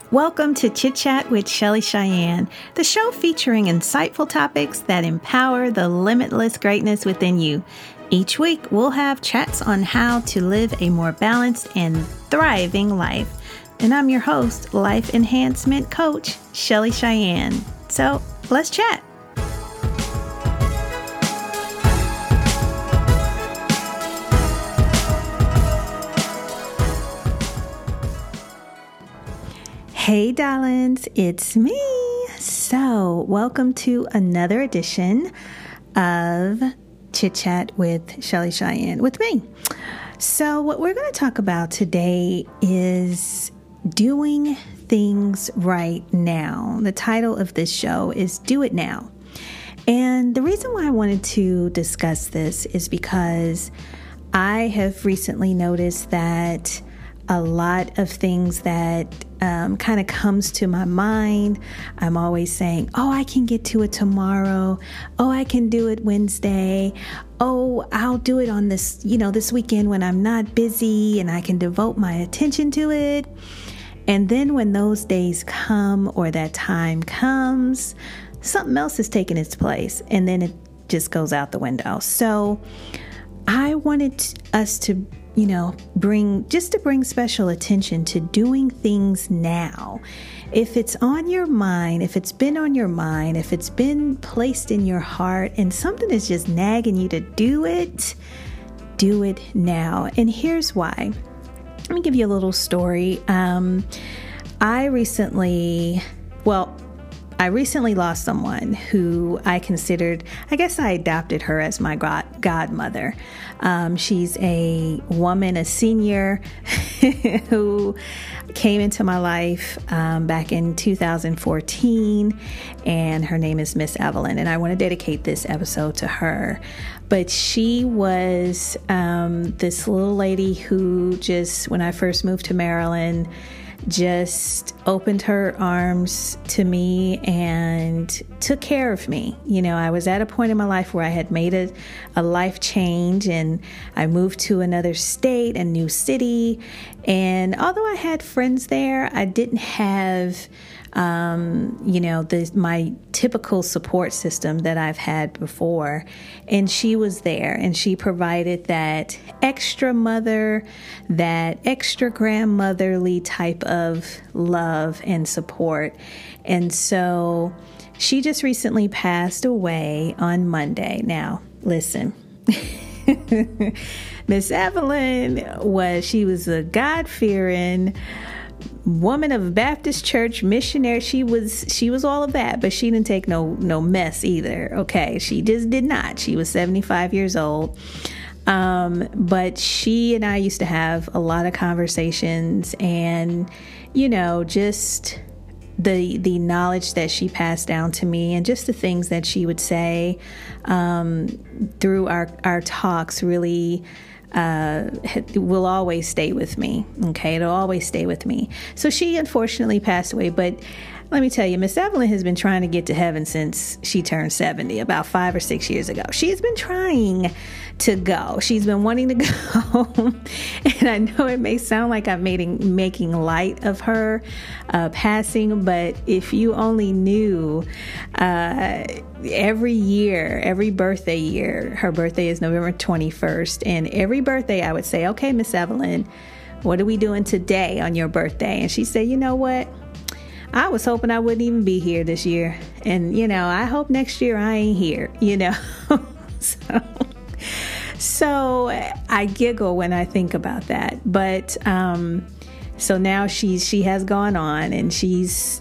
Welcome to Chit Chat with Shelly Cheyenne, the show featuring insightful topics that empower the limitless greatness within you. Each week, we'll have chats on how to live a more balanced and thriving life. And I'm your host, Life Enhancement Coach, Shelly Cheyenne. So let's chat. Hey darlings, it's me. So welcome to another edition of Chit Chat with Shelly Cheyenne with me. So what we're going to talk about today is doing things right now. The title of this show is Do It Now. And the reason why I wanted to discuss this is because I have recently noticed that a lot of things that kind of comes to my mind, I'm always saying, oh, I can get to it tomorrow. Oh, I can do it Wednesday. Oh, I'll do it on this, this weekend when I'm not busy and I can devote my attention to it. And then when those days come or that time comes, something else is taking its place and then it just goes out the window. So I wanted us to bring special attention to doing things now. If it's on your mind, if it's been on your mind, if it's been placed in your heart and something is just nagging you to do it now. And here's why. Let me give you a little story. I recently lost someone who I considered, I guess I adopted her as my godmother. She's a woman, a senior who came into my life back in 2014, and her name is Miss Evelyn, and I want to dedicate this episode to her. But she was this little lady who just, when I first moved to Maryland, just opened her arms to me and took care of me. I was at a point in my life where I had made a life change and I moved to another state, a new city. And although I had friends there, I didn't have my typical support system that I've had before. And she was there and she provided that extra mother, that extra grandmotherly type of love and support. And so she just recently passed away on Monday. Now, listen. Miss Evelyn was a God-fearing woman of Baptist church, missionary. She was all of that, but she didn't take no mess either. Okay. She just did not. She was 75 years old. But she and I used to have a lot of conversations and, just the knowledge that she passed down to me and just the things that she would say, through our talks really, will always stay with me. Okay. It'll always stay with me. So she unfortunately passed away, but let me tell you, Miss Evelyn has been trying to get to heaven since she turned 70, about 5 or 6 years ago. She's been trying to go. She's been wanting to go. And I know it may sound like I'm making light of her passing, but if you only knew, every birthday year, her birthday is November 21st. And every birthday I would say, okay, Miss Evelyn, what are we doing today on your birthday? And she'd say, you know what? I was hoping I wouldn't even be here this year. And, I hope next year I ain't here, So I giggle when I think about that. But so now she has gone on and she's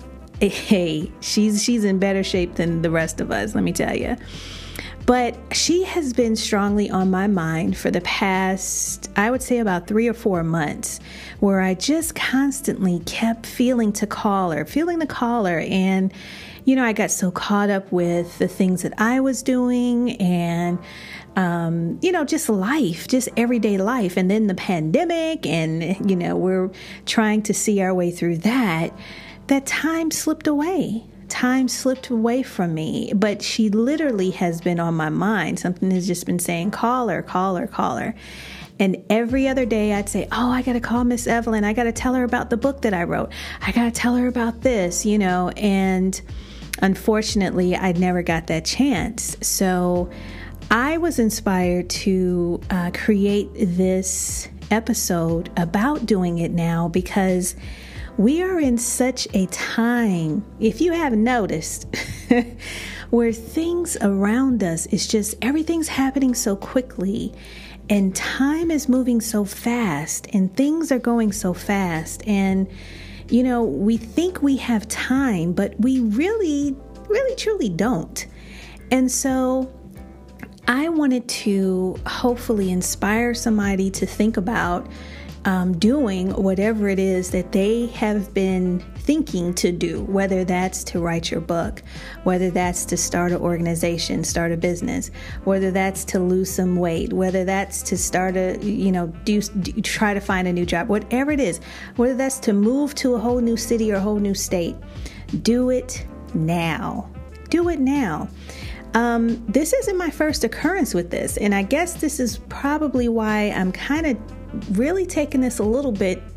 in better shape than the rest of us, let me tell you. But she has been strongly on my mind for the past, I would say about 3 or 4 months, where I just constantly kept feeling the call her. And, I got so caught up with the things that I was doing and, just life, just everyday life. And then the pandemic and, we're trying to see our way through that time slipped away. Time slipped away from me, but she literally has been on my mind. Something has just been saying, call her. And every other day I'd say, oh, I got to call Miss Evelyn. I got to tell her about the book that I wrote. I got to tell her about this, and unfortunately, I never got that chance. So I was inspired to create this episode about doing it now because we are in such a time, if you haven't noticed, where things around us, it's just everything's happening so quickly and time is moving so fast and things are going so fast. And, we think we have time, but we really, really, truly don't. And so I wanted to hopefully inspire somebody to think about doing whatever it is that they have been thinking to do, whether that's to write your book, whether that's to start an organization, start a business, whether that's to lose some weight, whether that's to start try to find a new job, whatever it is, whether that's to move to a whole new city or a whole new state. Do it now. Do it now. This isn't my first occurrence with this, and I guess this is probably why I'm kind of really taking this a little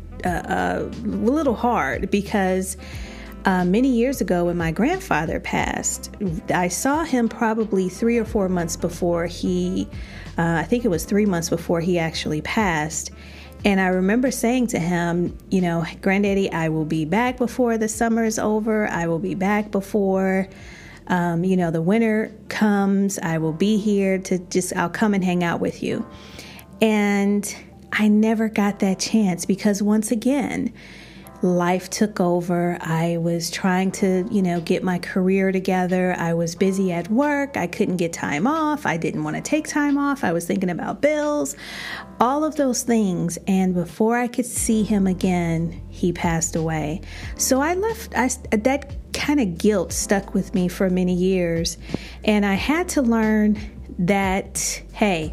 hard, because many years ago when my grandfather passed, I saw him probably 3 or 4 months before I think it was 3 months before he actually passed. And I remember saying to him, Granddaddy, I will be back before the summer is over. I will be back before the winter comes. I will be here I'll come and hang out with you. And I never got that chance because once again, life took over. I was trying to, get my career together. I was busy at work. I couldn't get time off. I didn't want to take time off. I was thinking about bills, all of those things. And before I could see him again, he passed away. So that kind of guilt stuck with me for many years. And I had to learn that, hey,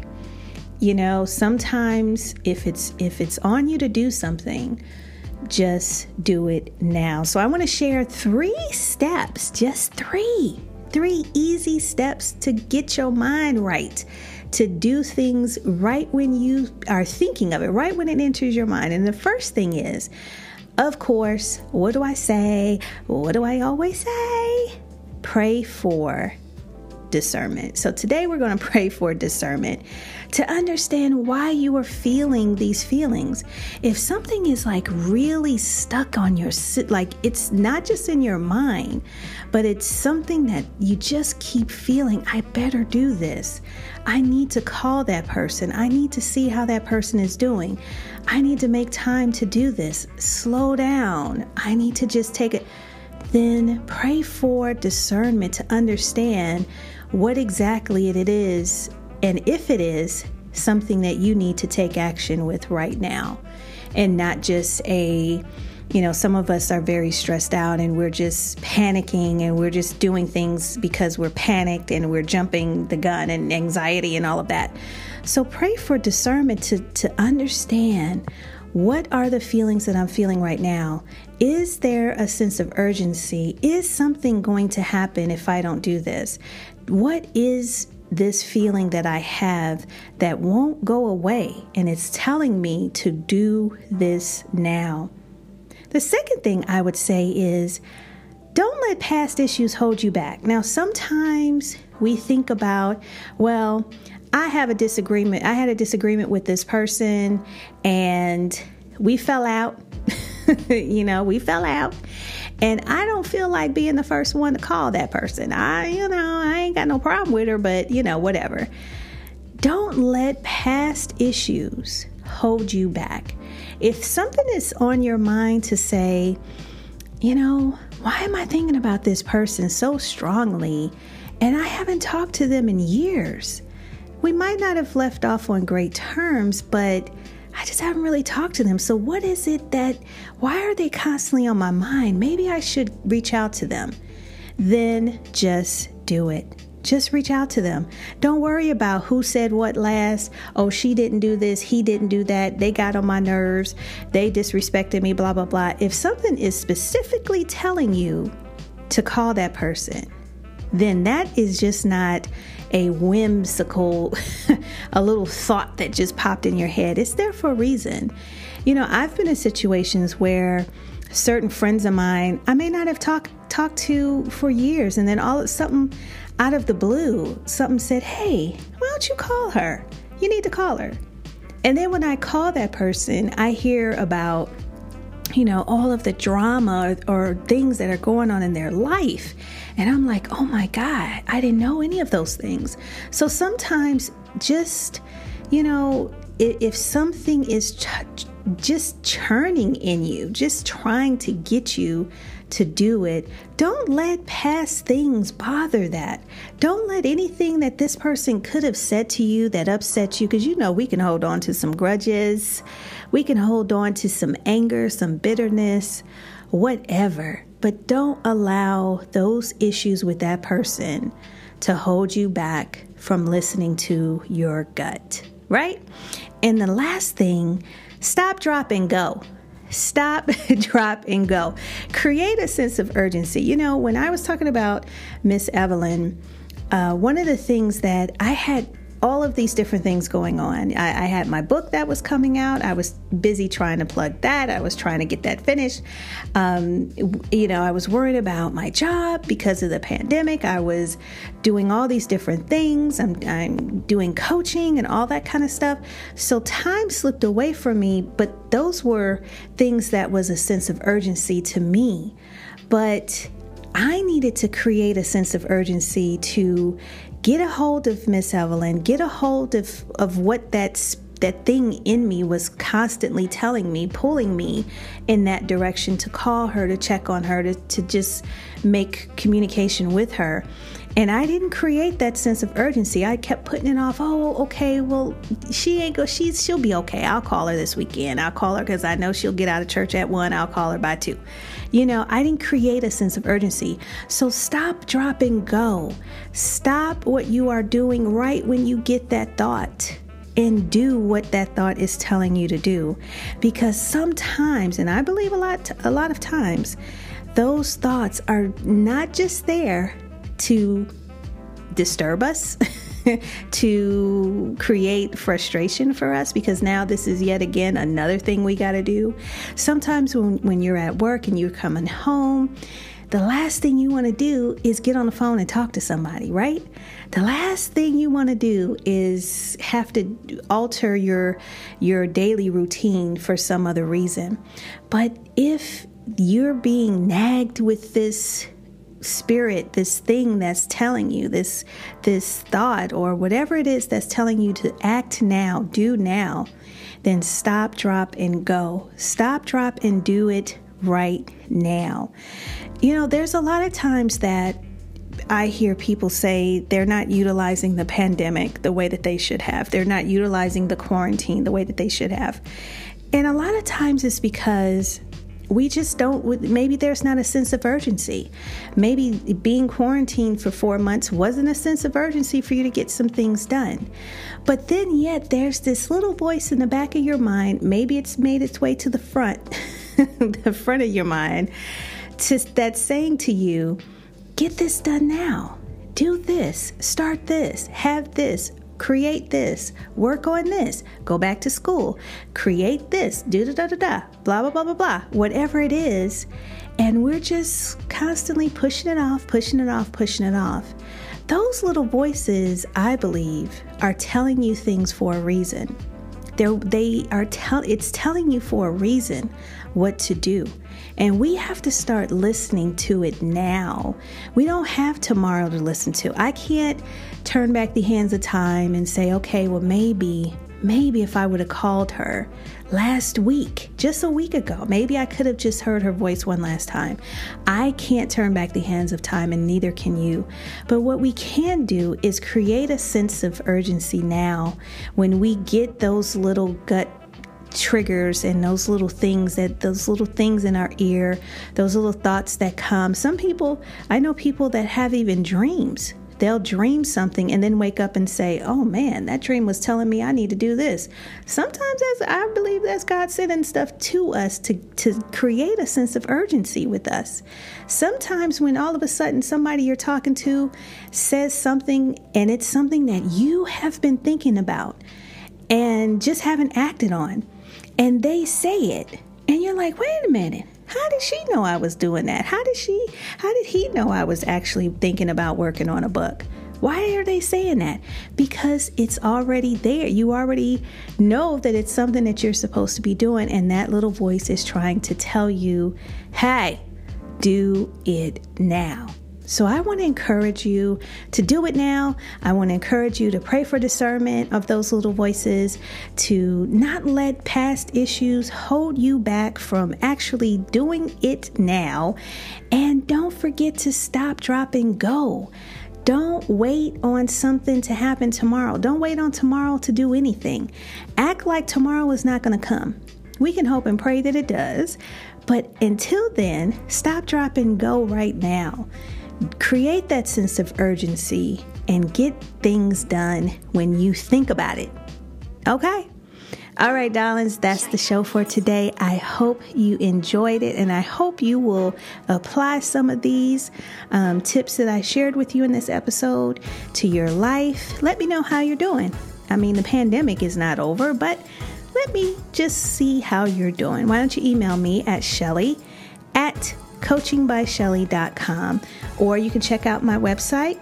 sometimes if it's on you to do something, just do it now. So I want to share 3 steps, just three easy steps to get your mind right, to do things right when you are thinking of it, right when it enters your mind. And the first thing is, of course, what do I say? What do I always say? Pray for discernment. So today we're going to pray for discernment to understand why you are feeling these feelings. If something is really stuck on it's not just in your mind, but it's something that you just keep feeling, I better do this. I need to call that person. I need to see how that person is doing. I need to make time to do this. Slow down. I need to just take it. Then pray for discernment to understand what exactly it is, and if it is something that you need to take action with right now, and not just some of us are very stressed out and we're just panicking and we're just doing things because we're panicked and we're jumping the gun and anxiety and all of that. So pray for discernment to understand, what are the feelings that I'm feeling right now? Is there a sense of urgency? Is something going to happen if I don't do this? What is this feeling that I have that won't go away? And it's telling me to do this now. The second thing I would say is, don't let past issues hold you back. Now, sometimes we think about, well, I had a disagreement with this person and we fell out. We fell out. And I don't feel like being the first one to call that person. I ain't got no problem with her, but whatever. Don't let past issues hold you back. If something is on your mind to say, why am I thinking about this person so strongly and I haven't talked to them in years? We might not have left off on great terms, but I just haven't really talked to them. So what is it why are they constantly on my mind? Maybe I should reach out to them. Then just do it. Just reach out to them. Don't worry about who said what last. Oh, she didn't do this. He didn't do that. They got on my nerves. They disrespected me, blah, blah, blah. If something is specifically telling you to call that person, then that is just not a whimsical, a little thought that just popped in your head. It's there for a reason. You know, I've been in situations where certain friends of mine I may not have talked to for years, and then something out of the blue, something said, "Hey, why don't you call her? You need to call her." And then when I call that person, I hear about, you know, all of the drama or things that are going on in their life. And I'm like, oh my God, I didn't know any of those things. So sometimes just, you know, if something is just churning in you, just trying to get you to do it, don't let past things bother that. Don't let anything that this person could have said to you that upset you, because you know we can hold on to some grudges, we can hold on to some anger, some bitterness, whatever. But don't allow those issues with that person to hold you back from listening to your gut, right? And the last thing, stop, drop, and go. Stop, drop, and go. Create a sense of urgency. You know, when I was talking about Miss Evelyn, one of the things that I had all of these different things going on. I had my book that was coming out. I was busy trying to plug that. I was trying to get that finished. You know, I was worried about my job because of the pandemic. I was doing all these different things. I'm doing coaching and all that kind of stuff. So time slipped away from me, but those were things that was a sense of urgency to me. But I needed to create a sense of urgency to get a hold of Miss Evelyn, get a hold of what that thing in me was constantly telling me, pulling me in that direction, to call her, to check on her, to just make communication with her. And I didn't create that sense of urgency. I kept putting it off. Oh, okay, well, she'll be okay. I'll call her this weekend. I'll call her because I know she'll get out of church at 1. I'll call her by 2. You know, I didn't create a sense of urgency. So stop, drop, and go. Stop what you are doing right when you get that thought and do what that thought is telling you to do. Because sometimes, and I believe a lot of times, those thoughts are not just there to disturb us, to create frustration for us, because now this is yet again another thing we got to do. Sometimes when you're at work and you're coming home, the last thing you want to do is get on the phone and talk to somebody, right? The last thing you want to do is have to alter your daily routine for some other reason. But if you're being nagged with this spirit, this thing that's telling you, this thought or whatever it is that's telling you to act now, do now, then stop, drop, and go. Stop, drop, and do it right now. You know, there's a lot of times that I hear people say they're not utilizing the pandemic the way that they should have. They're not utilizing the quarantine the way that they should have. And a lot of times it's because we just don't, maybe there's not a sense of urgency. Maybe being quarantined for 4 months wasn't a sense of urgency for you to get some things done. But then yet there's this little voice in the back of your mind, maybe it's made its way to the front, the front of your mind, that's saying to you, get this done now. Do this, start this, have this, create this, work on this, go back to school, create this, blah, blah, blah, blah, blah, whatever it is. And we're just constantly pushing it off, pushing it off, pushing it off. Those little voices, I believe, are telling you things for a reason. It's telling you for a reason what to do. And we have to start listening to it now. We don't have tomorrow to listen to. I can't turn back the hands of time and say, okay, well, maybe if I would have called her last week, just a week ago, maybe I could have just heard her voice one last time. I can't turn back the hands of time, and neither can you. But what we can do is create a sense of urgency now when we get those little gut triggers and those little things in our ear, those little thoughts that come. Some people, I know people that have even dreams they'll dream something and then wake up and say, oh man, that dream was telling me I need to do this. Sometimes I believe that's God sending stuff to us to create a sense of urgency with us. Sometimes when all of a sudden somebody you're talking to says something and it's something that you have been thinking about and just haven't acted on, and they say it, and you're like, wait a minute, how did she know I was doing that? How did he know I was actually thinking about working on a book? Why are they saying that? Because it's already there. You already know that it's something that you're supposed to be doing, and that little voice is trying to tell you, hey, do it now. So I want to encourage you to do it now. I want to encourage you to pray for discernment of those little voices, to not let past issues hold you back from actually doing it now. And don't forget to stop, drop, and go. Don't wait on something to happen tomorrow. Don't wait on tomorrow to do anything. Act like tomorrow is not going to come. We can hope and pray that it does. But until then, stop, drop, and go right now. Create that sense of urgency and get things done when you think about it. Okay? All right, darlings, that's the show for today. I hope you enjoyed it, and I hope you will apply some of these tips that I shared with you in this episode to your life. Let me know how you're doing. I mean, the pandemic is not over, but let me just see how you're doing. Why don't you email me at Shelly@coachingbyshelly.com, or you can check out my website,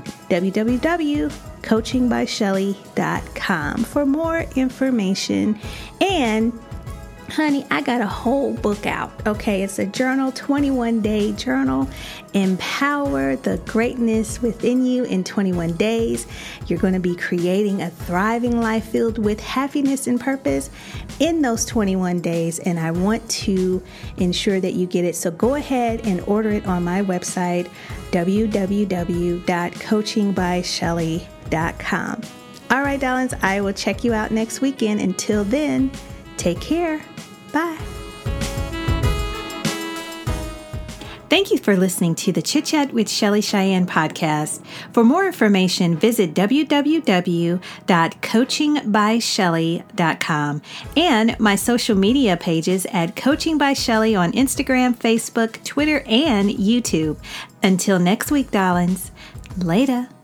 www.coachingbyshelly.com, for more information. And honey, I got a whole book out. Okay, it's a journal, 21-day journal. Empower the greatness within you in 21 days. You're going to be creating a thriving life filled with happiness and purpose in those 21 days. And I want to ensure that you get it. So go ahead and order it on my website, www.coachingbyshelly.com. All right, darlings, I will check you out next weekend. Until then, take care. Bye. Thank you for listening to the Chit Chat with Shelly Cheyenne podcast. For more information, visit www.coachingbyshelly.com and my social media pages at Coaching by Shelly on Instagram, Facebook, Twitter, and YouTube. Until next week, darlings. Later.